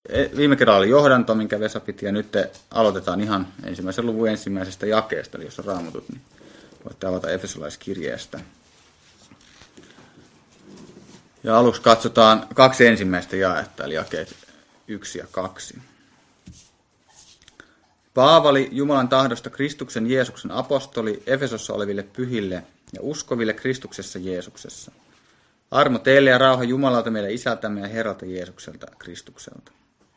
Viime kerralla oli johdanto, minkä Vesa piti, ja nyt aloitetaan ihan ensimmäisen luvun ensimmäisestä jakeesta, eli jos on raamatut, niin voitte avata Efesolaiskirjeestä. Ja aluksi katsotaan 2 ensimmäistä jaetta, eli jakeet 1 ja 2. Paavali, Jumalan tahdosta Kristuksen Jeesuksen apostoli, Efesossa oleville pyhille ja uskoville Kristuksessa Jeesuksessa. Armo teille ja rauha Jumalalta meidän Isältämme ja Herralta Jeesukselta Kristukselta.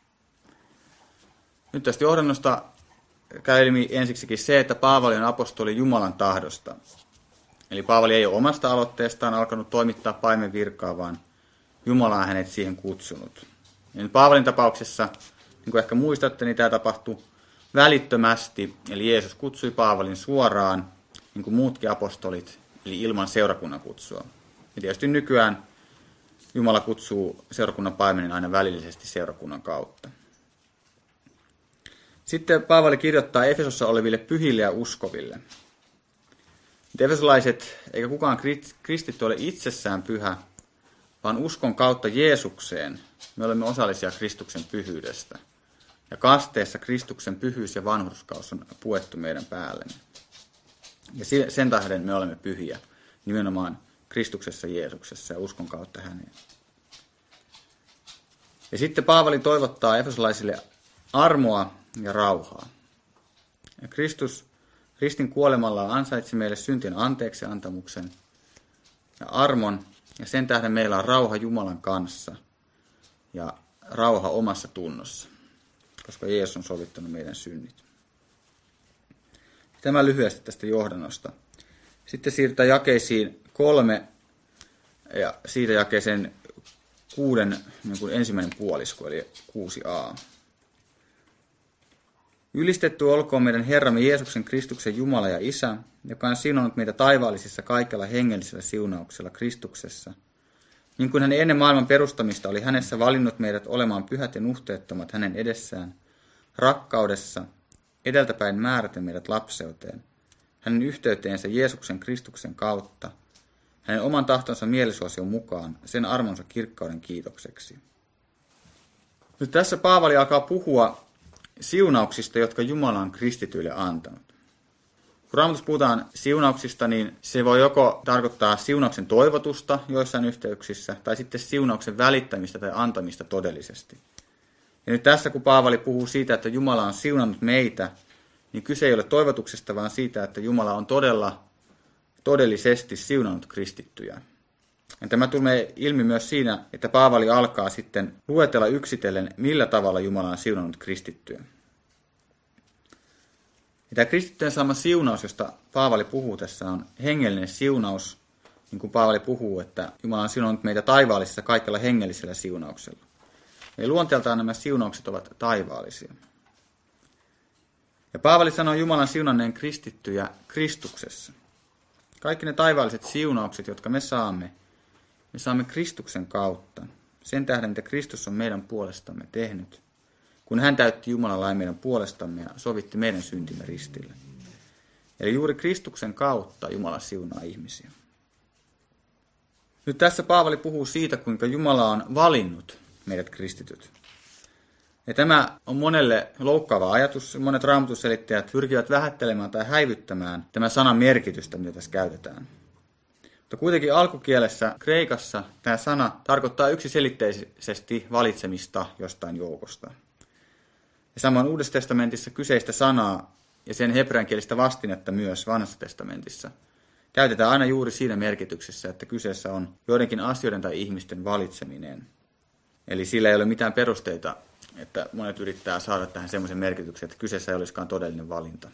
Nyt tästä johdannosta käy ilmi ensiksikin se, että Paavali on apostoli Jumalan tahdosta. Eli Paavali ei ole omasta aloitteestaan alkanut toimittaa paimenvirkaa, vaan Jumala on hänet siihen kutsunut. Ja Paavalin tapauksessa, niin kuin ehkä muistatte, niin tämä tapahtui välittömästi. Eli Jeesus kutsui Paavalin suoraan, niin kuin muutkin apostolit, eli ilman seurakunnan kutsua. Ja tietysti nykyään Jumala kutsuu seurakunnan paimenen aina välillisesti seurakunnan kautta. Sitten Paavali kirjoittaa Efesossa oleville pyhille ja uskoville. Efesolaiset, eikä kukaan kristitty ole itsessään pyhä, vaan uskon kautta Jeesukseen me olemme osallisia Kristuksen pyhyydestä. Ja kasteessa Kristuksen pyhyys ja vanhurskaus on puettu meidän päällemme. Ja sen tähden me olemme pyhiä, nimenomaan Kristuksessa Jeesuksessa ja uskon kautta häneen. Ja sitten Paavali toivottaa efesolaisille armoa ja rauhaa. Ja Kristus ristin kuolemalla ansaitsi meille syntien anteeksi antamuksen ja armon, ja sen tähden meillä on rauha Jumalan kanssa ja rauha omassa tunnossa, koska Jeesus on sovittanut meidän synnit. Tämä lyhyesti tästä johdannosta. Sitten siirrytään jakeisiin 3 ja siitä jakeeseen 6 niin kuin ensimmäinen puolisko, eli 6a. Ylistetty olkoon meidän Herramme Jeesuksen Kristuksen Jumala ja Isä, joka on siunannut meitä taivaallisissa kaikella hengellisellä siunauksella Kristuksessa. Niin kuin hän ennen maailman perustamista oli hänessä valinnut meidät olemaan pyhät ja nuhteettomat hänen edessään, rakkaudessa, edeltäpäin määräten meidät lapseuteen, hänen yhteyteensä Jeesuksen Kristuksen kautta, hänen oman tahtonsa mielisuosion mukaan, sen armonsa kirkkauden kiitokseksi. Nyt tässä Paavali alkaa puhua siunauksista, jotka Jumala on kristityille antanut. Kun Raamatussa puhutaan siunauksista, niin se voi joko tarkoittaa siunauksen toivotusta joissain yhteyksissä, tai sitten siunauksen välittämistä tai antamista todellisesti. Ja nyt tässä, kun Paavali puhuu siitä, että Jumala on siunannut meitä, niin kyse ei ole toivotuksesta, vaan siitä, että Jumala on todellisesti siunannut kristittyjä. Ja tämä tulee ilmi myös siinä, että Paavali alkaa sitten luetella yksitellen, millä tavalla Jumala on siunannut kristittyä. Ja tämä kristittyjen saama siunaus, josta Paavali puhuu tässä, on hengellinen siunaus, niin kuin Paavali puhuu, että Jumala on siunannut meitä taivaallisessa kaikella hengellisellä siunauksella. Eli luonteeltaan nämä siunaukset ovat taivaallisia. Ja Paavali sanoo Jumalan siunanneen kristittyjä Kristuksessa. Kaikki ne taivaalliset siunaukset, jotka me saamme Kristuksen kautta. Sen tähden, että Kristus on meidän puolestamme tehnyt, kun hän täytti Jumalan lain meidän puolestamme ja sovitti meidän syntimme ristille. Eli juuri Kristuksen kautta Jumala siunaa ihmisiä. Nyt tässä Paavali puhuu siitä, kuinka Jumala on valinnut meidät kristityt. Ja tämä on monelle loukkaava ajatus. Monet raamatusselittäjät pyrkivät vähättelemään tai häivyttämään tämän sanan merkitystä, mitä tässä käytetään. Mutta kuitenkin alkukielessä kreikassa tämä sana tarkoittaa yksiselitteisesti valitsemista jostain joukosta. Ja samoin Uudessa testamentissa kyseistä sanaa ja sen hebreankielistä vastinetta myös Vanhassa testamentissa käytetään aina juuri siinä merkityksessä, että kyseessä on joidenkin asioiden tai ihmisten valitseminen. Eli sillä ei ole mitään perusteita, että monet yrittää saada tähän semmoisen merkityksen, että kyseessä ei olisikaan todellinen valinta.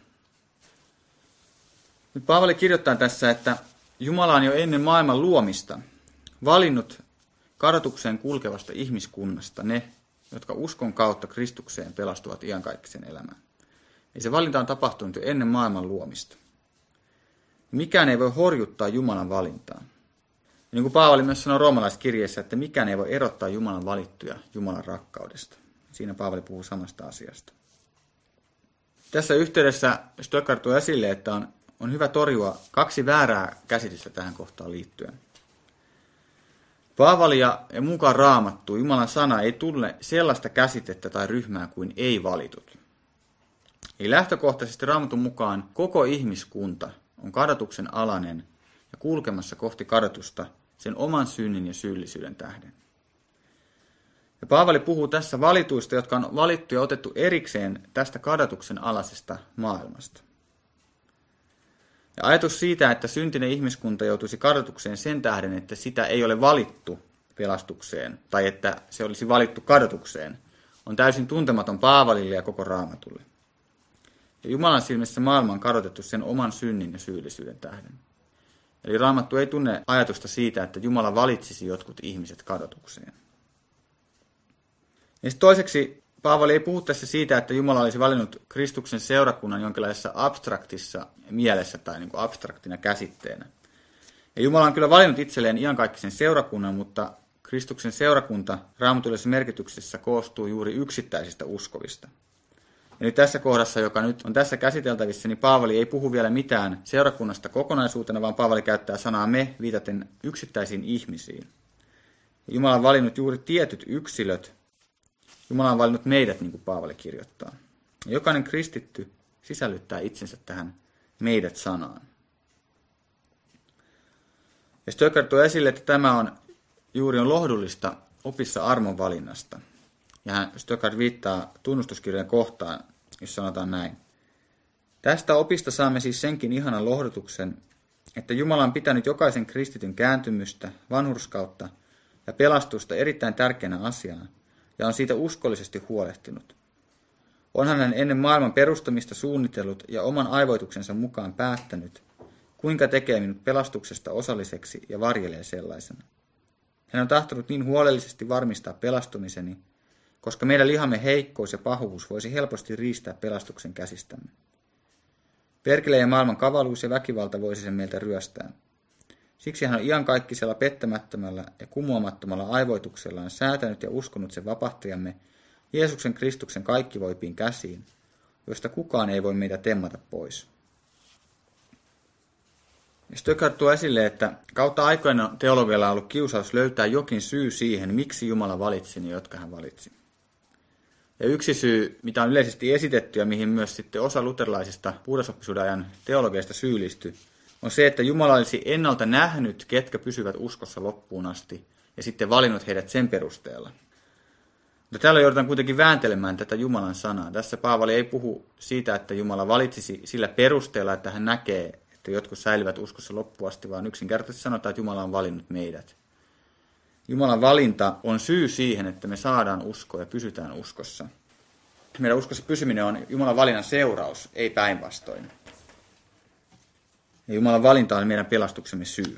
Nyt Paavali kirjoittaa tässä, että Jumala on jo ennen maailman luomista valinnut kadotukseen kulkevasta ihmiskunnasta ne, jotka uskon kautta Kristukseen pelastuvat iankaikkisen elämään. Ja se valinta on tapahtunut jo ennen maailman luomista. Mikään ei voi horjuttaa Jumalan valintaa. Ja niin kuin Paavali myös sanoi roomalaiskirjeessä, että mikään ei voi erottaa Jumalan valittuja Jumalan rakkaudesta. Siinä Paavali puhuu samasta asiasta. Tässä yhteydessä Stöckar tuo esille, että on hyvä torjua 2 väärää käsitystä tähän kohtaan liittyen. Paavali ja mukaan Raamattu, Jumalan sana, ei tunne sellaista käsitettä tai ryhmää kuin ei-valitut. Eli lähtökohtaisesti Raamatun mukaan koko ihmiskunta on kadotuksen alainen ja kulkemassa kohti kadotusta sen oman synnin ja syyllisyyden tähden. Ja Paavali puhuu tässä valituista, jotka on valittu ja otettu erikseen tästä kadotuksen alaisesta maailmasta. Ja ajatus siitä, että syntinen ihmiskunta joutuisi kadotukseen sen tähden, että sitä ei ole valittu pelastukseen, tai että se olisi valittu kadotukseen, on täysin tuntematon Paavalille ja koko Raamatulle. Ja Jumalan silmissä maailma on kadotettu sen oman synnin ja syyllisyyden tähden. Eli Raamattu ei tunne ajatusta siitä, että Jumala valitsisi jotkut ihmiset kadotukseen. Ja toiseksi Paavali ei puhu tässä siitä, että Jumala olisi valinnut Kristuksen seurakunnan jonkinlaisessa abstraktissa mielessä tai niin kuin abstraktina käsitteenä. Ja Jumala on kyllä valinnut itselleen iankaikkisen seurakunnan, mutta Kristuksen seurakunta raamatullisessa merkityksessä koostuu juuri yksittäisistä uskovista. Eli tässä kohdassa, joka nyt on tässä käsiteltävissä, niin Paavali ei puhu vielä mitään seurakunnasta kokonaisuutena, vaan Paavali käyttää sanaa me viitaten yksittäisiin ihmisiin. Jumala on valinnut juuri tietyt yksilöt. Jumala on valinnut meidät, niin kuin Paavali kirjoittaa. Ja jokainen kristitty sisällyttää itsensä tähän meidät-sanaan. Ja Stöcker tuo esille, että tämä on lohdullista opissa armon valinnasta. Ja Stöcker viittaa tunnustuskirjan kohtaan, jos sanotaan näin. Tästä opista saamme siis senkin ihanan lohdutuksen, että Jumala on pitänyt jokaisen kristityn kääntymystä, vanhurskautta ja pelastusta erittäin tärkeänä asiana, ja on siitä uskollisesti huolehtinut. Onhan hän ennen maailman perustamista suunnitellut ja oman aivoituksensa mukaan päättänyt, kuinka tekee minut pelastuksesta osalliseksi ja varjelee sellaisena. Hän on tahtonut niin huolellisesti varmistaa pelastumiseni, koska meidän lihamme heikkous ja pahuus voisi helposti riistää pelastuksen käsistämme. Perkele ja maailman kavaluus ja väkivalta voisi sen meiltä ryöstää. Siksi hän on iankaikkisella pettämättömällä ja kumoamattomalla aivoituksellaan säätänyt ja uskonut sen vapahtajamme Jeesuksen Kristuksen kaikkivoipiin käsiin, joista kukaan ei voi meitä temmata pois. Stöcker tuo esille, että kautta aikoina teologialla on ollut kiusaus löytää jokin syy siihen, miksi Jumala valitsi ne, jotka hän valitsi. Ja yksi syy, mitä on yleisesti esitetty ja mihin myös sitten osa luterilaisista puhdasoppisuuden ajan teologeista syyllistyi, on se, että Jumala olisi ennalta nähnyt, ketkä pysyvät uskossa loppuun asti, ja sitten valinnut heidät sen perusteella. Mutta täällä joudutaan kuitenkin vääntelemään tätä Jumalan sanaa. Tässä Paavali ei puhu siitä, että Jumala valitsisi sillä perusteella, että hän näkee, että jotkut säilyvät uskossa loppuun asti, vaan yksinkertaisesti sanotaan, että Jumala on valinnut meidät. Jumalan valinta on syy siihen, että me saadaan uskoa ja pysytään uskossa. Meidän uskossa pysyminen on Jumalan valinnan seuraus, ei päinvastoin. Ja Jumalan valinta on meidän pelastuksemme syy.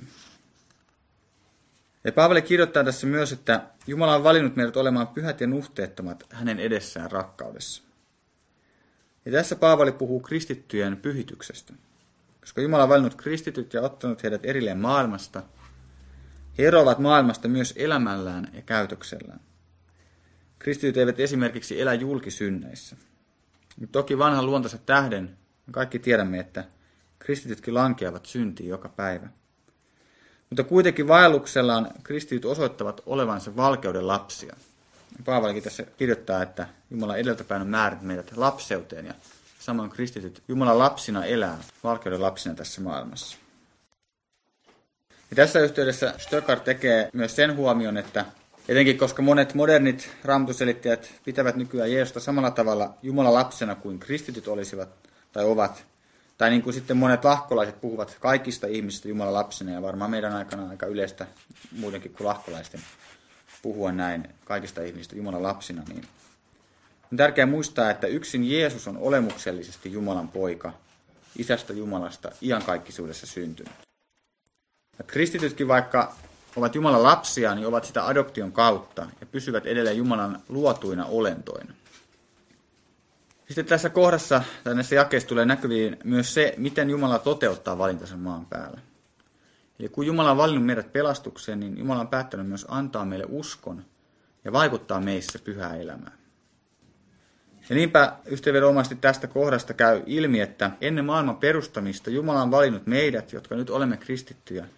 Ja Paavali kirjoittaa tässä myös, että Jumala on valinnut meidät olemaan pyhät ja nuhteettomat hänen edessään rakkaudessa. Ja tässä Paavali puhuu kristittyjen pyhityksestä. Koska Jumala on valinnut kristityt ja ottanut heidät erilleen maailmasta, he eroavat maailmasta myös elämällään ja käytöksellään. Kristityt eivät esimerkiksi elä julkisynneissä. Toki vanhan luontonsa tähden me kaikki tiedämme, että kristitytkin lankeavat syntiin joka päivä. Mutta kuitenkin vaelluksellaan kristityt osoittavat olevansa valkeuden lapsia. Paavalikin tässä kirjoittaa, että Jumala edeltäpäin on määrännyt meidät lapseuteen ja samoin kristityt Jumalan lapsina elää valkeuden lapsina tässä maailmassa. Ja tässä yhteydessä Stöcker tekee myös sen huomion, että etenkin koska monet modernit raamatuselittäjät pitävät nykyään Jeesusta samalla tavalla Jumalan lapsena kuin kristityt olisivat tai ovat, tai niin kuin sitten monet lahkolaiset puhuvat kaikista ihmisistä Jumalan lapsena, ja varmaan meidän aikana aika yleistä muidenkin kuin lahkolaisten puhua näin kaikista ihmisistä Jumalan lapsina, niin on tärkeää muistaa, että yksin Jeesus on olemuksellisesti Jumalan poika, isästä Jumalasta iankaikkisuudessa syntynyt. Ja kristitytkin, vaikka ovat Jumalan lapsia, niin ovat sitä adoption kautta ja pysyvät edelleen Jumalan luotuina olentoina. Sitten tässä kohdassa tai näissä jakeissa tulee näkyviin myös se, miten Jumala toteuttaa valintansa maan päällä. Eli kun Jumala on valinnut meidät pelastukseen, niin Jumala on päättänyt myös antaa meille uskon ja vaikuttaa meissä pyhää elämää. Ja niinpä yhteenvedonomaisesti tästä kohdasta käy ilmi, että ennen maailman perustamista Jumala on valinnut meidät, jotka nyt olemme kristittyjä,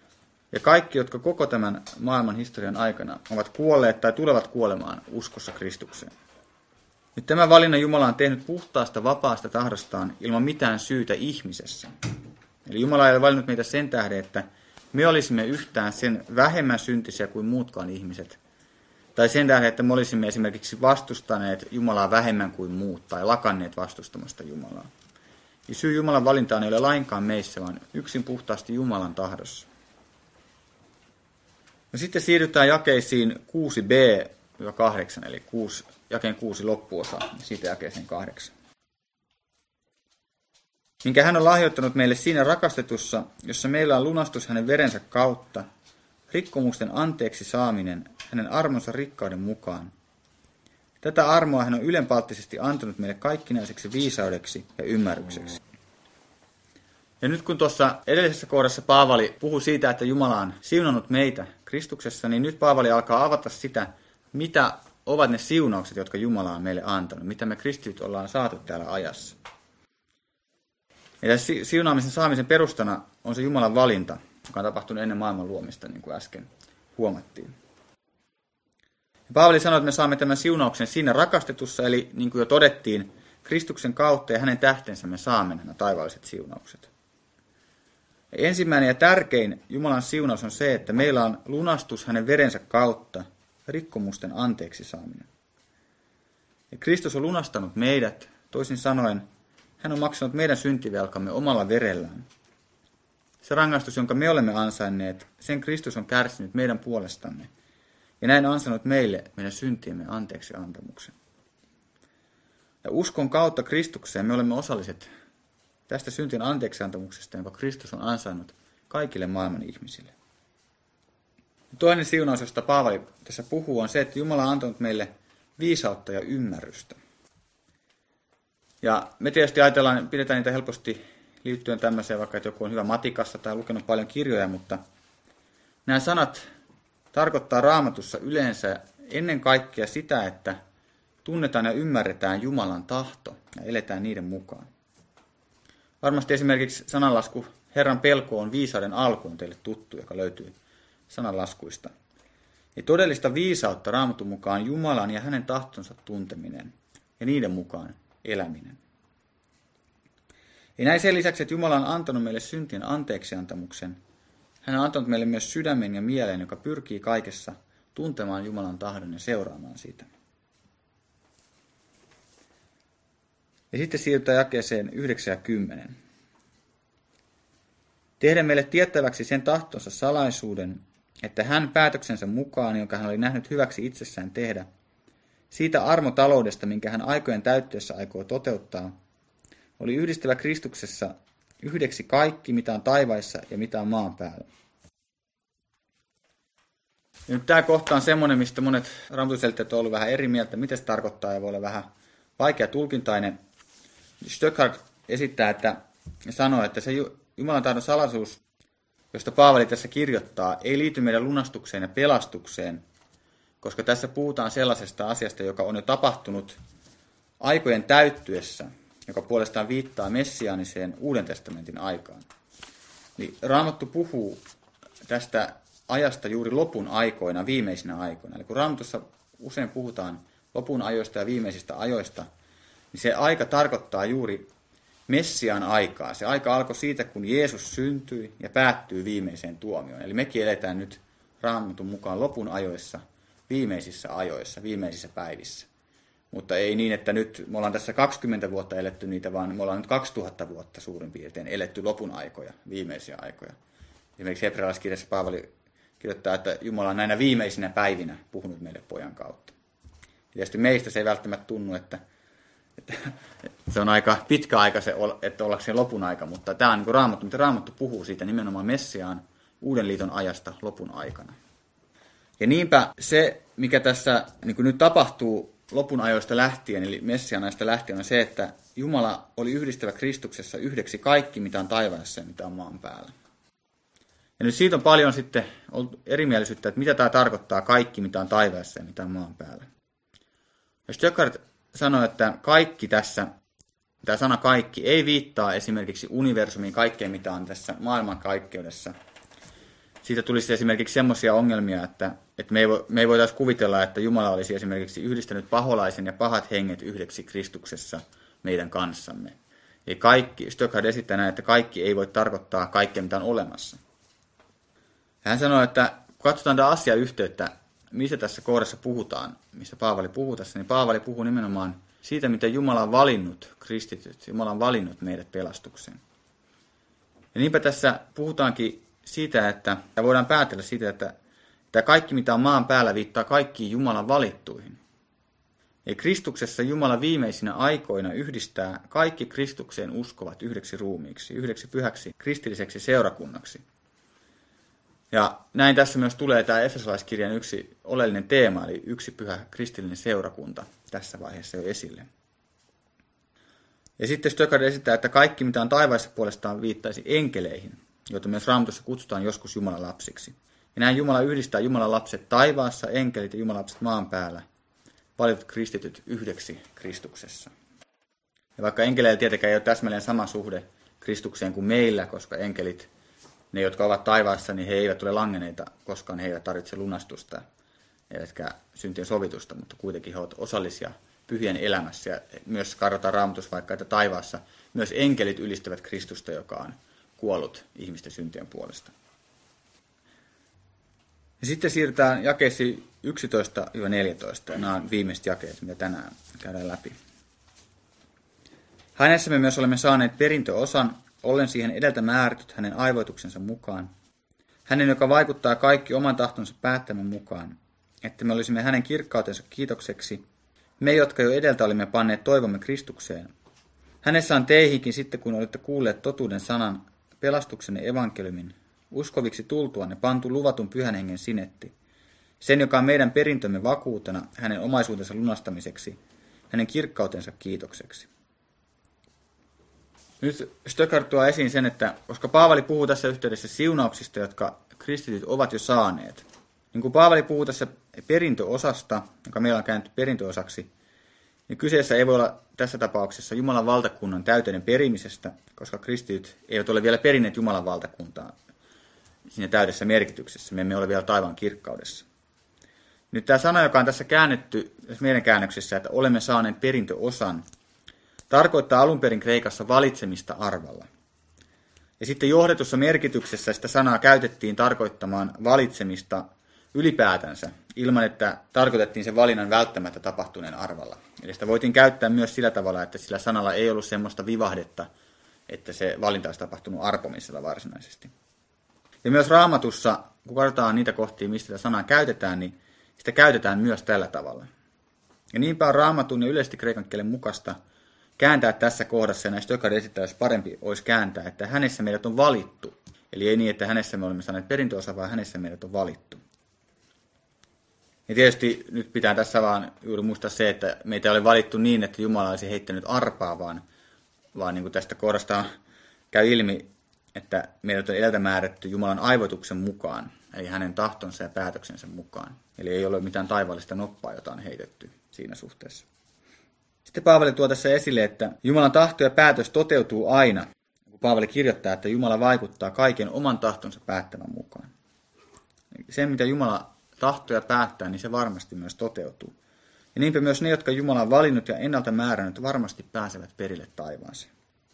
Ja kaikki, jotka koko tämän maailman historian aikana ovat kuolleet tai tulevat kuolemaan uskossa Kristukseen. Nyt tämä valinnan Jumala on tehnyt puhtaasta vapaasta tahdostaan ilman mitään syytä ihmisessä. Eli Jumala ei ole valinnut meitä sen tähden, että me olisimme yhtään sen vähemmän syntisiä kuin muutkaan ihmiset. Tai sen tähden, että me olisimme esimerkiksi vastustaneet Jumalaa vähemmän kuin muut tai lakanneet vastustamasta Jumalaa. Ja syy Jumalan valintaan ei ole lainkaan meissä, vaan yksin puhtaasti Jumalan tahdossa. No sitten siirrytään jakeisiin 6b-8, eli jakeen 6 loppuosa, ja siitä jakeeseen 8. Minkä hän on lahjoittanut meille siinä rakastetussa, jossa meillä on lunastus hänen verensä kautta, rikkomusten anteeksi saaminen hänen armonsa rikkauden mukaan. Tätä armoa hän on ylenpalttisesti antanut meille kaikkinaiseksi viisaudeksi ja ymmärrykseksi. Ja nyt kun tuossa edellisessä kohdassa Paavali puhui siitä, että Jumala on siunannut meitä Kristuksessa, niin nyt Paavali alkaa avata sitä, mitä ovat ne siunaukset, jotka Jumala on meille antanut, mitä me kristityt ollaan saatu täällä ajassa. Ja siunaamisen saamisen perustana on se Jumalan valinta, joka on tapahtunut ennen maailman luomista, niin kuin äsken huomattiin. Ja Paavali sanoi, että me saamme tämän siunauksen siinä rakastetussa, eli niin kuin jo todettiin, Kristuksen kautta ja hänen tähtensä me saamme nämä taivaalliset siunaukset. Ja ensimmäinen ja tärkein Jumalan siunaus on se, että meillä on lunastus hänen verensä kautta, rikkomusten anteeksi saaminen. Ja Kristus on lunastanut meidät, toisin sanoen, hän on maksanut meidän syntivelkamme omalla verellään. Se rangaistus, jonka me olemme ansainneet, sen Kristus on kärsinyt meidän puolestamme. Ja näin ansainnut meille meidän syntiemme anteeksi antamuksen. Ja uskon kautta Kristukseen me olemme osalliset tästä syntien anteeksi antamuksesta, jonka Kristus on ansainnut kaikille maailman ihmisille. Toinen siunaus, josta Paavali tässä puhuu, on se, että Jumala on antanut meille viisautta ja ymmärrystä. Ja me tietysti pidetään niitä helposti liittyen tämmöiseen, vaikka että joku on hyvä matikassa tai lukenut paljon kirjoja, mutta nämä sanat tarkoittaa Raamatussa yleensä ennen kaikkea sitä, että tunnetaan ja ymmärretään Jumalan tahto ja eletään niiden mukaan. Varmasti esimerkiksi sananlasku Herran pelko on viisauden alku on teille tuttu, joka löytyy sananlaskuista. Ja todellista viisautta Raamatun mukaan Jumalan ja hänen tahtonsa tunteminen ja niiden mukaan eläminen. Ja näin sen lisäksi, että Jumala on antanut meille syntien anteeksiantamuksen, hän on antanut meille myös sydämen ja mielen, joka pyrkii kaikessa tuntemaan Jumalan tahdon ja seuraamaan sitä. Ja sitten siirrytään jakeeseen 9 ja 10. Tehdä meille tiettäväksi sen tahtonsa salaisuuden, että hän päätöksensä mukaan, jonka hän oli nähnyt hyväksi itsessään tehdä, siitä armotaloudesta, minkä hän aikojen täyttyessä aikoo toteuttaa, oli yhdistävä Kristuksessa yhdeksi kaikki, mitä on taivaissa ja mitä on maan päällä. Ja nyt tämä kohta on semmoinen, mistä monet raamatunselitteet on ollut vähän eri mieltä, mitä se tarkoittaa ja voi olla vähän vaikea tulkintainen. Stöckhardt esittää, että sanoo, että se Jumalan tahdon salaisuus, josta Paavali tässä kirjoittaa, ei liity meidän lunastukseen ja pelastukseen, koska tässä puhutaan sellaisesta asiasta, joka on jo tapahtunut aikojen täyttyessä, joka puolestaan viittaa messiaaniseen Uuden testamentin aikaan. Niin Raamattu puhuu tästä ajasta juuri lopun aikoina, viimeisinä aikoina. Eli kun Raamatussa usein puhutaan lopun ajoista ja viimeisistä ajoista, niin se aika tarkoittaa juuri Messiaan aikaa. Se aika alkoi siitä, kun Jeesus syntyi ja päättyy viimeiseen tuomioon. Eli mekin eletään nyt Raamatun mukaan lopun ajoissa, viimeisissä ajoissa, viimeisissä päivissä. Mutta ei niin, että nyt me ollaan tässä 20 vuotta eletty niitä, vaan me ollaan nyt 2000 vuotta suurin piirtein eletty lopun aikoja, viimeisiä aikoja. Esimerkiksi hebrealaiskirjassa Paavali kirjoittaa, että Jumala on näinä viimeisinä päivinä puhunut meille pojan kautta. Tietysti meistä se ei välttämättä tunnu, että se on aika pitkä aika, että ollakseen lopun aika, mutta tämä on niin kuin Raamattu, mitä Raamattu puhuu siitä nimenomaan Messiaan Uuden liiton ajasta lopun aikana. Ja niinpä se, mikä tässä niin kuin nyt tapahtuu lopun ajoista lähtien, eli Messiaan ajasta lähtien, on se, että Jumala oli yhdistävä Kristuksessa yhdeksi kaikki, mitä on taivaassa ja mitä on maan päällä. Ja nyt siitä on paljon sitten ollut erimielisyyttä, että mitä tämä tarkoittaa kaikki, mitä on taivaassa ja mitä on maan päällä. Ja Stöckhardt sanoi, että kaikki tässä, tämä sana kaikki, ei viittaa esimerkiksi universumiin kaikkeen, mitä on tässä maailmankaikkeudessa. siitä tulisi esimerkiksi semmoisia ongelmia, että me ei voitaisiin kuvitella, että Jumala olisi esimerkiksi yhdistänyt paholaisen ja pahat henget yhdeksi Kristuksessa meidän kanssamme. Eli kaikki, Stöckhardt esittää näin, että kaikki ei voi tarkoittaa kaikkea, mitä on olemassa. Hän sanoi, että kun katsotaan tätä asiayhteyttä, mistä tässä kohdassa puhutaan, mistä Paavali puhuu tässä, niin Paavali puhuu nimenomaan siitä, miten Jumala on valinnut kristityt, Jumala on valinnut meidät pelastukseen. Ja niinpä tässä puhutaankin siitä, että ja voidaan päätellä siitä, että kaikki, mitä on maan päällä, viittaa kaikkiin Jumalan valittuihin. Ja Kristuksessa Jumala viimeisinä aikoina yhdistää kaikki Kristukseen uskovat yhdeksi ruumiiksi, yhdeksi pyhäksi kristilliseksi seurakunnaksi. Ja näin tässä myös tulee tämä Efesolaiskirjan yksi oleellinen teema, eli yksi pyhä kristillinen seurakunta tässä vaiheessa jo esille. Ja sitten Stöckhardt esittää, että kaikki, mitä on taivaissa puolestaan, viittaisi enkeleihin, joita myös Raamatussa kutsutaan joskus Jumalan lapsiksi. Ja näin Jumala yhdistää Jumalan lapset taivaassa, enkelit ja Jumalan lapset maan päällä, valitut kristityt yhdeksi Kristuksessa. Ja vaikka enkeleillä tietenkään ei ole täsmälleen sama suhde Kristukseen kuin meillä, koska enkelit, ne jotka ovat taivaassa, niin he eivät ole langenneita, koska he eivät tarvitse lunastusta, eivätkä syntien sovitusta, mutta kuitenkin he ovat osallisia pyhien elämässä. Ja myös karrotaan Raamatussa vaikka, että taivaassa myös enkelit ylistävät Kristusta, joka on kuollut ihmisten syntien puolesta. Ja sitten siirrytään jakeisiin 11-14. Nämä on viimeiset jakeet, mitä tänään käydään läpi. Hänessä me myös olemme saaneet perintöosan, ollen siihen edeltä määrityt hänen aivoituksensa mukaan. Hänen, joka vaikuttaa kaikki oman tahtonsa päättämän mukaan, että me olisimme hänen kirkkautensa kiitokseksi, me, jotka jo edeltä olimme panneet toivomme Kristukseen. Hänessä on teihinkin sitten, kun olette kuulleet totuuden sanan, pelastuksenne evankeliumin, uskoviksi tultuanne pantu luvatun pyhän hengen sinetti, sen, joka on meidän perintömme vakuutena hänen omaisuutensa lunastamiseksi, hänen kirkkautensa kiitokseksi. Nyt Stöckhardt tuo esiin sen, että koska Paavali puhuu tässä yhteydessä siunauksista, jotka kristityt ovat jo saaneet, niin kun Paavali puhuu tässä perintöosasta, joka meillä on käännetty perintöosaksi, niin kyseessä ei voi olla tässä tapauksessa Jumalan valtakunnan täyteinen perimisestä, koska kristityt eivät ole vielä perineet Jumalan valtakuntaa siinä täydessä merkityksessä. Me emme ole vielä taivaan kirkkaudessa. Nyt tämä sana, joka on tässä käännetty meidän käännöksessä, että olemme saaneet perintöosan, tarkoittaa alun perin kreikassa valitsemista arvalla. Ja sitten johdetussa merkityksessä sitä sanaa käytettiin tarkoittamaan valitsemista ylipäätänsä, ilman että tarkoitettiin sen valinnan välttämättä tapahtuneen arvalla. Eli sitä voitiin käyttää myös sillä tavalla, että sillä sanalla ei ollut semmoista vivahdetta, että se valinta olisi tapahtunut arpomisella varsinaisesti. Ja myös Raamatussa, kun katsotaan niitä kohtia, mistä sitä sanaa käytetään, niin sitä käytetään myös tällä tavalla. Ja niinpä on Raamatun ja yleisesti kreikan kielen mukaista kääntää tässä kohdassa, ja näistä Stöckhardt esittää, jos parempi olisi kääntää, että hänessä meidät on valittu. Eli ei niin, että hänessä me olemme saaneet perintöosa, vaan hänessä meidät on valittu. Ja tietysti nyt pitää tässä vaan juuri muistaa se, että meitä ei ole valittu niin, että Jumala olisi heittänyt arpaa, vaan niin kuin tästä kohdasta käy ilmi, että meidät on edeltä määrätty Jumalan aivoituksen mukaan, eli hänen tahtonsa ja päätöksensä mukaan. Eli ei ole mitään taivaallista noppaa, jota on heitetty siinä suhteessa. Sitten Paavali tuo tässä esille, että Jumalan tahto ja päätös toteutuu aina, kun Paavali kirjoittaa, että Jumala vaikuttaa kaiken oman tahtonsa päättämän mukaan. Se, mitä Jumala tahtoo ja päättää, niin se varmasti myös toteutuu. Ja niinpä myös ne, jotka Jumala on valinnut ja ennalta määrännyt, varmasti pääsevät perille taivaaseen.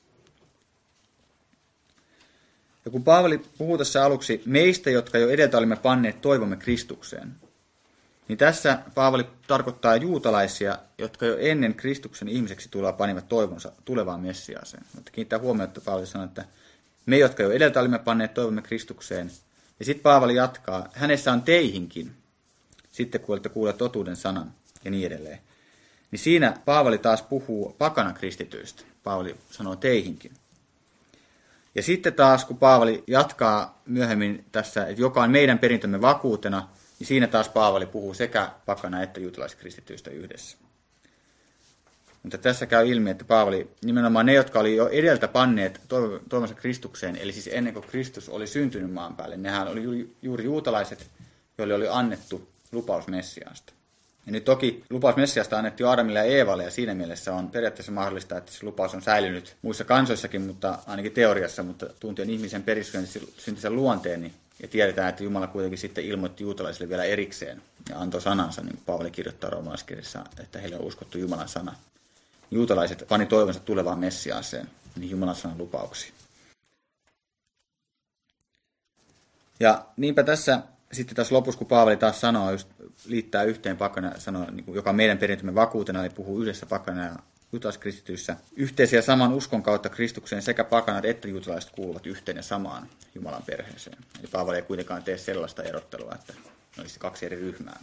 Ja kun Paavali puhuu tässä aluksi meistä, jotka jo edeltä olimme panneet toivomme Kristukseen, niin tässä Paavali tarkoittaa juutalaisia, jotka jo ennen Kristuksen ihmiseksi tuloa panivat toivonsa tulevaan Messiaaseen. Mutta kiinnittää huomioon, että Paavali sanoo, että me, jotka jo edeltä olimme panneet toivomme Kristukseen, ja sitten Paavali jatkaa, hänessä on teihinkin, sitten kun olette kuulleet totuuden sanan ja niin edelleen. Niin siinä Paavali taas puhuu pakana kristityistä. Paavali sanoo teihinkin. Ja sitten taas, kun Paavali jatkaa myöhemmin tässä, että joka on meidän perintömme vakuutena, niin siinä taas Paavali puhuu sekä pakana että juutalaiskristityistä yhdessä. Mutta tässä käy ilmi, että Paavali, nimenomaan ne, jotka oli jo edeltä panneet toivonsa Kristukseen, eli siis ennen kuin Kristus oli syntynyt maan päälle, nehän oli juuri juutalaiset, joille oli annettu lupaus Messiaasta. Ja nyt toki lupaus Messiaasta annettiin Aadamille ja Eevalle, ja siinä mielessä on periaatteessa mahdollista, että se lupaus on säilynyt muissa kansoissakin, mutta ainakin teoriassa, mutta tuntien ihmisen perissyntisen luonteen, niin Ja tiedetään, että Jumala kuitenkin sitten ilmoitti juutalaisille vielä erikseen ja antoi sanansa, niin kuin Paavali kirjoittaa roomalaiskirjassa, että heille on uskottu Jumalan sana. Juutalaiset pani toivonsa tulevaan Messiaaseen, niin Jumalan sanan lupauksiin. Ja niinpä tässä lopussa, kun Paavali taas sanoo, just liittää yhteen pakana, sanoo, niin kuin, joka on meidän perintömme vakuutena, eli puhuu yhdessä pakana ja juutalaiskristityssä. Yhteisiä saman uskon kautta Kristukseen sekä pakanat että juutalaiset kuuluvat yhteen ja samaan Jumalan perheeseen. Eli Paavali ei kuitenkaan tee sellaista erottelua, että olisi kaksi eri ryhmää.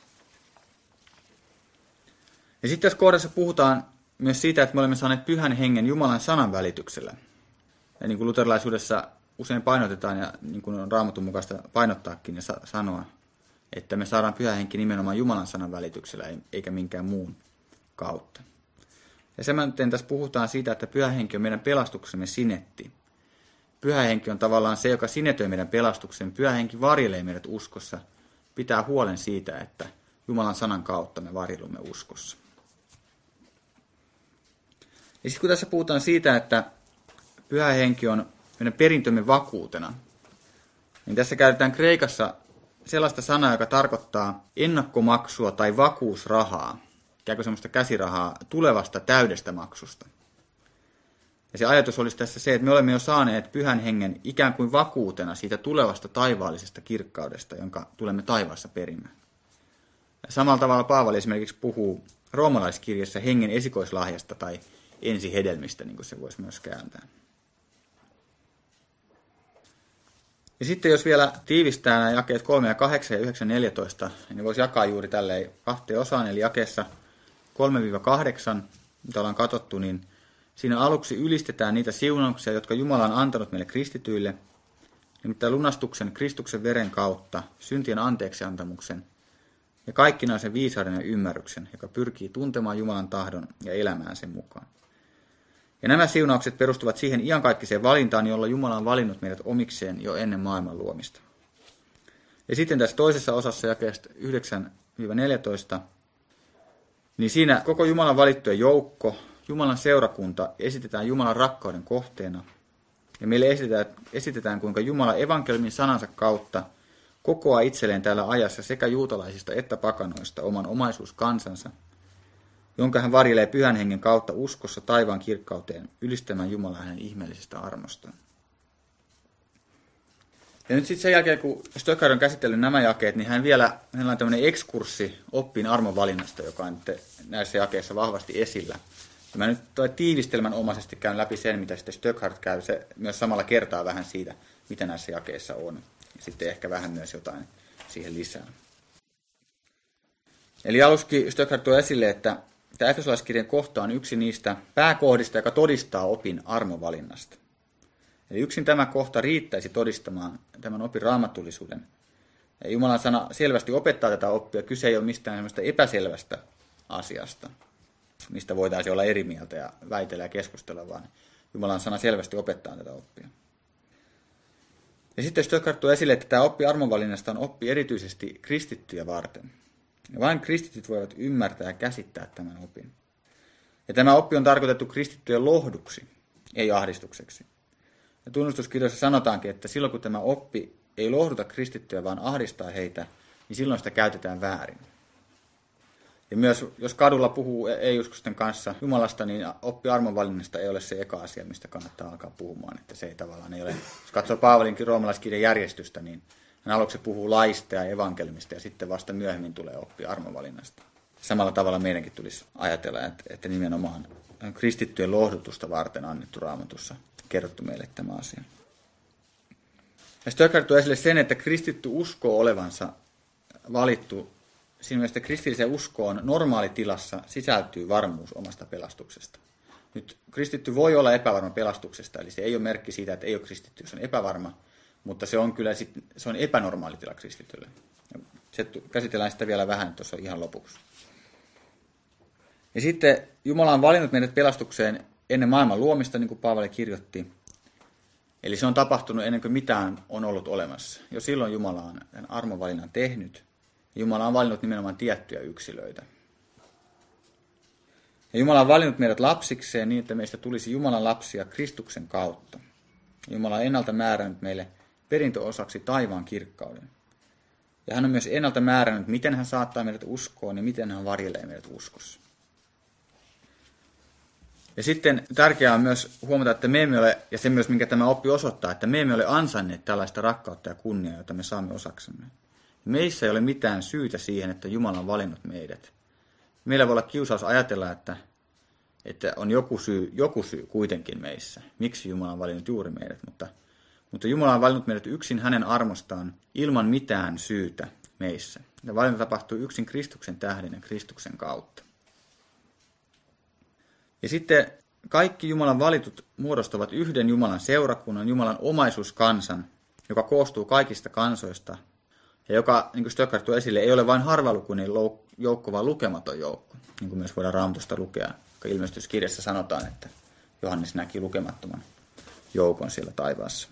Ja sitten tässä kohdassa puhutaan myös siitä, että me olemme saaneet pyhän hengen Jumalan sanan välityksellä. Ja niin kuin luterilaisuudessa usein painotetaan, ja niin kuin on Raamatun mukaista painottaakin ja sanoa, että me saadaan pyhä henki nimenomaan Jumalan sanan välityksellä, eikä minkään muun kautta. Ja samaten tässä puhutaan siitä, että pyhä henki on meidän pelastuksemme sinetti. Pyhä henki on tavallaan se, joka sinetöi meidän pelastuksen. Pyhä henki varjelee meidät uskossa, pitää huolen siitä, että Jumalan sanan kautta me varjelumme uskossa. Ja sitten kun tässä puhutaan siitä, että pyhä henki on meidän perintömme vakuutena, niin tässä käytetään kreikassa sellaista sanaa, joka tarkoittaa ennakkomaksua tai vakuusrahaa, ikään semmoista käsirahaa tulevasta täydestä maksusta. Ja se ajatus olisi tässä se, että me olemme jo saaneet pyhän hengen ikään kuin vakuutena siitä tulevasta taivaallisesta kirkkaudesta, jonka tulemme taivaassa perimään. Ja samalla tavalla Paavali esimerkiksi puhuu roomalaiskirjassa hengen esikoislahjasta tai ensihedelmistä, niin kuin se voisi myös kääntää. Ja sitten jos vielä tiivistää nämä jakeet 3 ja 8 ja 9 ja 14, niin voisi jakaa juuri tälleen kahteen osaan, eli jakeessa 3-8, mitä ollaan katsottu, niin siinä aluksi ylistetään niitä siunauksia, jotka Jumala on antanut meille kristityille, nimittäin lunastuksen Kristuksen veren kautta, syntien anteeksiantamuksen ja kaikkinaisen viisauden ja ymmärryksen, joka pyrkii tuntemaan Jumalan tahdon ja elämään sen mukaan. Ja nämä siunaukset perustuvat siihen iankaikkiseen valintaan, jolla Jumala on valinnut meidät omikseen jo ennen maailman luomista. Ja sitten tässä toisessa osassa jakeesta 9-14, niin siinä koko Jumalan valittujen joukko, Jumalan seurakunta esitetään Jumalan rakkauden kohteena. Ja meille esitetään kuinka Jumala evankeliumin sanansa kautta kokoaa itselleen täällä ajassa sekä juutalaisista että pakanoista oman omaisuuskansansa, jonka hän varjelee pyhän hengen kautta uskossa taivaan kirkkauteen ylistämään Jumalaa hänen ihmeellisestä armostaan. Ja nyt sitten sen jälkeen, kun Stöckard on käsitellyt nämä jakeet, niin hänellä on tämmöinen ekskurssi oppiin armonvalinnasta, joka on nyt näissä jakeissa vahvasti esillä. Ja mä nyt tiivistelmänomaisesti käyn läpi sen, mitä sitten Stöckard käy. Se myös samalla kertaa vähän siitä, mitä näissä jakeissa on. Ja sitten ehkä vähän myös jotain siihen lisää. Eli aluksi Stöckard tuo esille, että tämä Efesolaiskirjan kohta on yksi niistä pääkohdista, joka todistaa opin armovalinnasta. Eli yksin tämä kohta riittäisi todistamaan tämän opin raamatullisuuden. Ja Jumalan sana selvästi opettaa tätä oppia. Kyse ei ole mistään sellaista epäselvästä asiasta, mistä voitaisiin olla eri mieltä ja väitellä ja keskustella, vaan Jumalan sana selvästi opettaa tätä oppia. Ja sitten Stöckard tuo esille, että tämä oppi armonvalinnasta on oppi erityisesti kristittyjä varten. Ja vain kristityt voivat ymmärtää ja käsittää tämän opin. Ja tämä oppi on tarkoitettu kristittyjen lohduksi, ei ahdistukseksi. Ja tunnustuskirjoissa sanotaankin, että silloin kun tämä oppi ei lohduta kristittyjä, vaan ahdistaa heitä, niin silloin sitä käytetään väärin. Ja myös jos kadulla puhuu ei-uskosten kanssa Jumalasta, niin oppi armonvalinnasta ei ole se eka asia, mistä kannattaa alkaa puhumaan. Että se ei tavallaan ei ole, jos katsoo Paavalinkin roomalaiskirjan järjestystä, niin hän aluksi puhuu laista ja evankeliumista ja sitten vasta myöhemmin tulee oppi armonvalinnasta. Samalla tavalla meidänkin tulisi ajatella, että nimenomaan kristittyjen lohdutusta varten annettu Raamatussa kerrottu meille tämä asia. Ja Stöckard tuo esille sen, että kristitty uskoo olevansa valittu. Siinä mielessä kristilliseen uskoon normaalitilassa sisältyy varmuus omasta pelastuksesta. Nyt kristitty voi olla epävarma pelastuksesta, eli se ei ole merkki siitä, että ei ole kristitty, se on epävarma, mutta se on kyllä se on epänormaali tila kristitylle. Se käsitellään sitä vielä vähän tuossa ihan lopuksi. Ja sitten Jumala on valinnut meidät pelastukseen ennen maailman luomista, niin kuin Paavali kirjoitti. Eli se on tapahtunut ennen kuin mitään on ollut olemassa. Jo silloin Jumala on tämän armonvalinnan tehnyt. Jumala on valinnut nimenomaan tiettyjä yksilöitä. Ja Jumala on valinnut meidät lapsikseen niin, että meistä tulisi Jumalan lapsia Kristuksen kautta. Jumala on ennalta määrännyt meille perintöosaksi taivaan kirkkauden. Ja hän on myös ennalta määrännyt, miten hän saattaa meidät uskoon ja miten hän varjelee meidät uskossa. Ja sitten tärkeää on myös huomata, että me emme ole, ja se myös minkä tämä oppi osoittaa, että me emme ole ansainneet tällaista rakkautta ja kunniaa, jota me saamme osaksemme. Meissä ei ole mitään syytä siihen, että Jumala on valinnut meidät. Meillä voi olla kiusaus ajatella, että on joku syy kuitenkin meissä. Miksi Jumala on valinnut juuri meidät, mutta Jumala on valinnut meidät yksin hänen armostaan ilman mitään syytä meissä. Ja valinta tapahtuu yksin Kristuksen tähden ja Kristuksen kautta. Ja sitten kaikki Jumalan valitut muodostavat yhden Jumalan seurakunnan, Jumalan omaisuuskansan, joka koostuu kaikista kansoista. Ja joka, niin kuin Stöckert tuo esille, ei ole vain harvalukuinen joukko, vaan lukematon joukko. Niin kuin myös voidaan Raamatusta lukea, kun ilmestyskirjassa sanotaan, että Johannes näki lukemattoman joukon siellä taivaassa.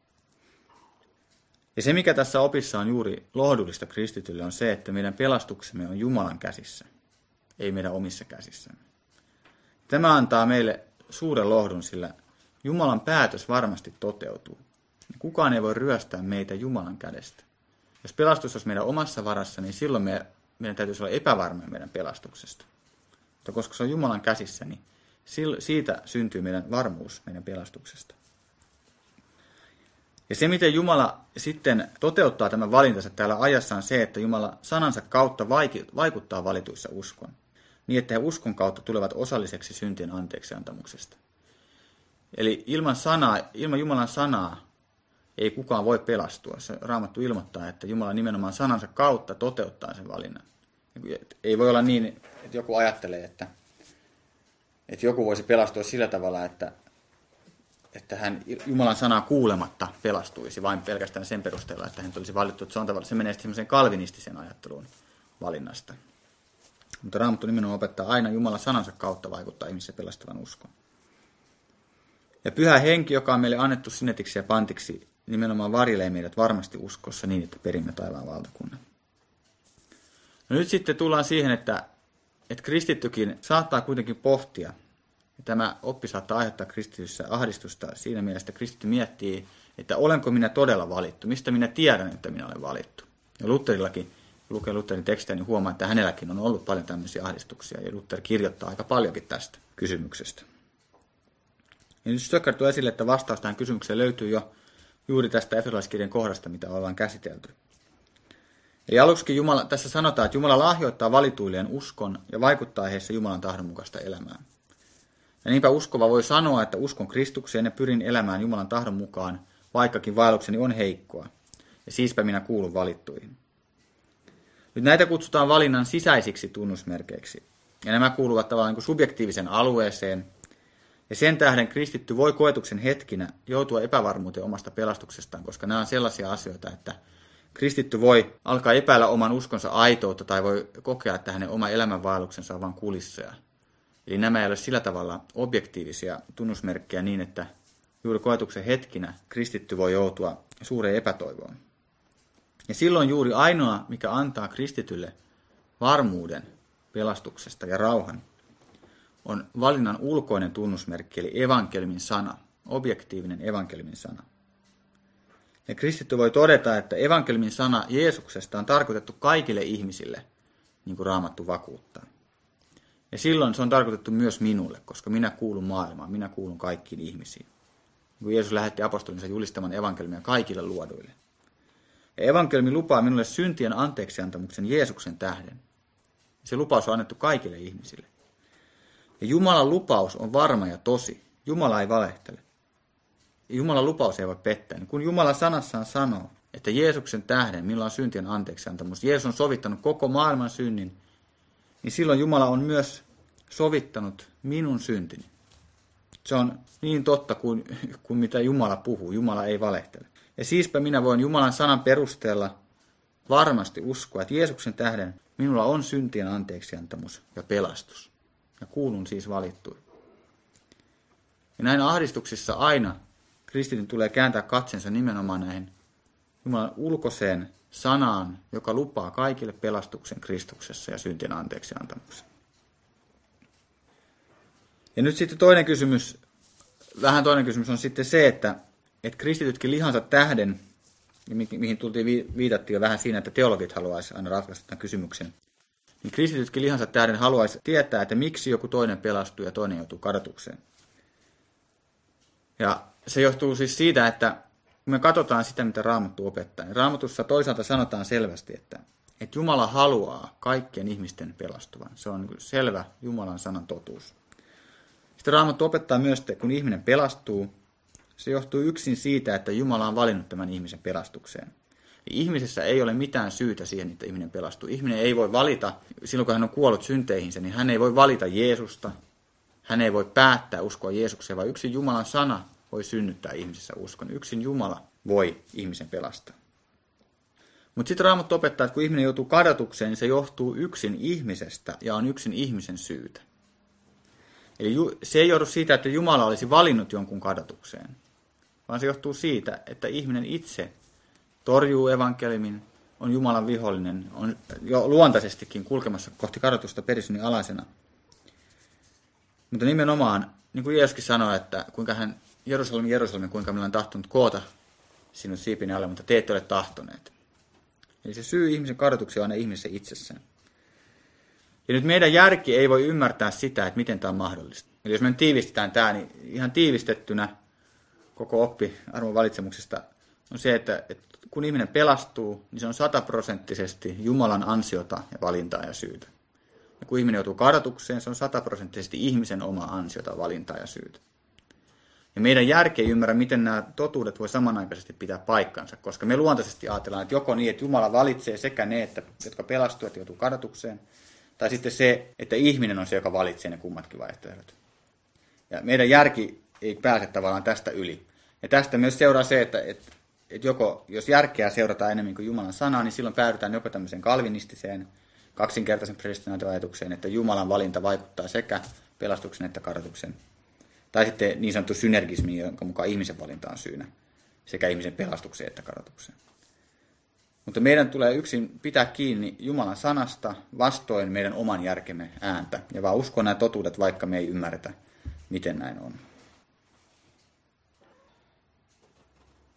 Ja se, mikä tässä opissa on juuri lohdullista kristitylle, on se, että meidän pelastuksemme on Jumalan käsissä, ei meidän omissa käsissämme. Tämä antaa meille suuren lohdun, sillä Jumalan päätös varmasti toteutuu. Kukaan ei voi ryöstää meitä Jumalan kädestä. Jos pelastus olisi meidän omassa varassa, niin silloin meidän täytyisi olla epävarmoja meidän pelastuksesta. Mutta koska se on Jumalan käsissä, niin siitä syntyy meidän varmuus meidän pelastuksesta. Ja se, miten Jumala sitten toteuttaa tämän valintansa täällä ajassa, on se, että Jumala sanansa kautta vaikuttaa valituissa uskon. Niin, että he uskon kautta tulevat osalliseksi syntien anteeksiantamuksesta. Eli ilman Jumalan sanaa ei kukaan voi pelastua. Se Raamattu ilmoittaa, että Jumala nimenomaan sanansa kautta toteuttaa sen valinnan. Ei voi olla niin, että joku ajattelee, että joku voisi pelastua sillä tavalla, että hän Jumalan sanaa kuulematta pelastuisi vain pelkästään sen perusteella, että hän olisi valittu. Se menee semmoiseen kalvinistiseen ajatteluun valinnasta. Mutta Raamattu nimenomaan opettaa aina Jumalan sanansa kautta vaikuttaa ihmisissä pelastavan uskon. Ja Pyhä Henki, joka on meille annettu sinetiksi ja pantiksi, nimenomaan varjelee meidät varmasti uskossa niin, että perimme taivaan valtakunnan. No nyt sitten tullaan siihen, että kristittykin saattaa kuitenkin pohtia, ja tämä oppi saattaa aiheuttaa kristityssä ahdistusta siinä mielessä, että kristitty miettii, että olenko minä todella valittu, mistä minä tiedän, että minä olen valittu. Ja Lutherillakin, kun lukee Lutherin tekstejä, niin huomaa, että hänelläkin on ollut paljon tämmöisiä ahdistuksia, ja Luther kirjoittaa aika paljonkin tästä kysymyksestä. Ja nyt Stöckert tuo esille, että vastaus tähän kysymykseen löytyy jo juuri tästä Efesolaiskirjan kohdasta, mitä ollaan käsitelty. Eli aluksikin tässä sanotaan, että Jumala lahjoittaa valituilleen uskon ja vaikuttaa heissä Jumalan tahdon mukaista elämää. Ja niinpä uskova voi sanoa, että uskon Kristukseen ja pyrin elämään Jumalan tahdon mukaan, vaikkakin vaellukseni on heikkoa. Ja siispä minä kuulun valittuihin. Nyt näitä kutsutaan valinnan sisäisiksi tunnusmerkeiksi. Ja nämä kuuluvat tavallaan niin kuin subjektiivisen alueeseen. Ja sen tähden kristitty voi koetuksen hetkinä joutua epävarmuuteen omasta pelastuksestaan, koska nämä on sellaisia asioita, että kristitty voi alkaa epäillä oman uskonsa aitoutta tai voi kokea, että hänen oma elämänvaelluksensa on vain kulisseja. Eli nämä ei ole sillä tavalla objektiivisia tunnusmerkkejä niin, että juuri koetuksen hetkinä kristitty voi joutua suureen epätoivoon. Ja silloin juuri ainoa, mikä antaa kristitylle varmuuden pelastuksesta ja rauhan, on valinnan ulkoinen tunnusmerkki, eli evankeliumin sana, objektiivinen evankeliumin sana. Ja kristitty voi todeta, että evankeliumin sana Jeesuksesta on tarkoitettu kaikille ihmisille, niin kuin Raamattu vakuuttaa. Ja silloin se on tarkoitettu myös minulle, koska minä kuulun maailmaan, minä kuulun kaikkiin ihmisiin. Kun Jeesus lähetti apostolinsa julistamaan evankeliumia kaikille luoduille. Ja evankeliumi lupaa minulle syntien anteeksiantamuksen Jeesuksen tähden. Se lupaus on annettu kaikille ihmisille. Ja Jumalan lupaus on varma ja tosi. Jumala ei valehtele. Jumalan lupaus ei voi pettää. Kun Jumala sanassaan sanoo, että Jeesuksen tähden, millä on syntien anteeksiantamus, Jeesus on sovittanut koko maailman synnin, niin silloin Jumala on myös sovittanut minun syntini. Se on niin totta kuin mitä Jumala puhuu. Jumala ei valehtele. Ja siispä minä voin Jumalan sanan perusteella varmasti uskoa, että Jeesuksen tähden minulla on syntien anteeksiantamus ja pelastus. Ja kuulun siis valittuihin. Ja näin ahdistuksissa aina kristityn tulee kääntää katsensa nimenomaan näihin Jumalan ulkoiseen sanaan, joka lupaa kaikille pelastuksen Kristuksessa ja syntien anteeksiantamuksen. Ja nyt sitten toinen kysymys on sitten se, että kristitytkin lihansa tähden ja mihin viitattiin jo vähän siinä, että teologit haluaisivat aina ratkaista tämän kysymyksen, niin kristitytkin lihansa tähden haluaisi tietää, että miksi joku toinen pelastuu ja toinen joutuu kadotukseen. Ja se johtuu siis siitä, että kun me katsotaan sitä, mitä Raamattu opettaa, niin Raamatussa toisaalta sanotaan selvästi, että Jumala haluaa kaikkien ihmisten pelastuvan. Se on selvä Jumalan sanan totuus. Sitten Raamattu opettaa myös, että kun ihminen pelastuu, se johtuu yksin siitä, että Jumala on valinnut tämän ihmisen pelastukseen. Ihmisessä ei ole mitään syytä siihen, että ihminen pelastuu. Ihminen ei voi valita, silloin kun hän on kuollut synteihinsä, niin hän ei voi valita Jeesusta. Hän ei voi päättää uskoa Jeesukseen, vaan yksin Jumalan sana voi synnyttää ihmisessä uskon. Yksin Jumala voi ihmisen pelastaa. Mutta sitten Raamattu opettaa, että kun ihminen joutuu kadotukseen, niin se johtuu yksin ihmisestä ja on yksin ihmisen syytä. Eli se ei johdu siitä, että Jumala olisi valinnut jonkun kadotukseen, vaan se johtuu siitä, että ihminen itse torjuu evankeliumin, on Jumalan vihollinen, on jo luontaisestikin kulkemassa kohti kadotusta perisynin alaisena. Mutta nimenomaan, niin kuin Jeesuskin sanoi, että kuinka hän, Jerusalem, kuinka minä olen tahtonut koota sinun siipini alle, mutta te ette ole tahtoneet. Eli se syy ihmisen kadotukseen on aina ihmisen itsessään. Ja nyt meidän järki ei voi ymmärtää sitä, että miten tämä on mahdollista. Eli jos me tiivistetään tämä, niin ihan tiivistettynä koko oppi armon valitsemuksesta on se, että kun ihminen pelastuu, niin se on 100% Jumalan ansiota ja valintaa ja syytä. Ja kun ihminen joutuu kadotukseen, se on 100% ihmisen omaa ansiota, valintaa ja syytä. Ja meidän järki ei ymmärrä, miten nämä totuudet voi samanaikaisesti pitää paikkansa, koska me luontaisesti ajatellaan, että joko niin, että Jumala valitsee sekä ne, jotka pelastuvat ja joutuu kadotukseen, tai sitten se, että ihminen on se, joka valitsee ne kummatkin vaihtoehdot. Ja meidän järki ei pääse tavallaan tästä yli. Ja tästä myös seuraa se, että jos järkeä seurataan enemmän kuin Jumalan sanaa, niin silloin päädytään joko tämmöiseen kalvinistiseen, kaksinkertaisen predestinaatioajatukseen, että Jumalan valinta vaikuttaa sekä pelastuksen että kadotuksen. Tai sitten niin sanottu synergismi, jonka mukaan ihmisen valinta on syynä sekä ihmisen pelastukseen että kadotukseen. Mutta meidän tulee yksin pitää kiinni Jumalan sanasta vastoin meidän oman järkemme ääntä ja vaan uskoa nämä totuudet, vaikka me ei ymmärretä, miten näin on.